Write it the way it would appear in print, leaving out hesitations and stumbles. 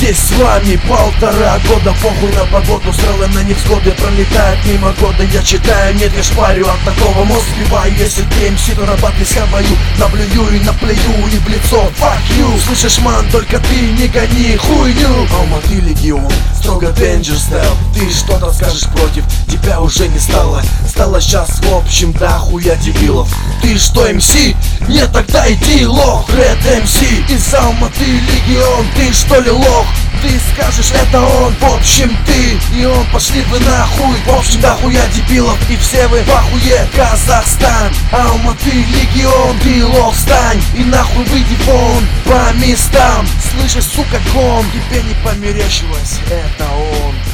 здесь с вами 1,5 года. Похуй на погоду, стрелы на невзгоды пролетают мимо года. Я читаю, нет, я шпарю от такого мозг сбиваю. Если ты МС, то на батле схаваю. Наблюю и наплюю и в лицо. Fuck you. Слышишь, ман, только ты не гони хуйню. Алматы легион, строго danger style. Ты что-то скажешь против, тебя уже не стало. Стало сейчас в общем до хуя дебилов. Ты что, МС? Нет, тогда иди, лох. Red МС из Алматы легион. Ты что ли лох? Ты скажешь, это он, в общем ты и он, пошли вы нахуй. В общем, да хуя дебилов, и все вы в ахуе. Казахстан, Алматы легион, ты лох, встань и нахуй выйди вон по местам. Слышишь, сука, гон, тебе не померещилось, это он.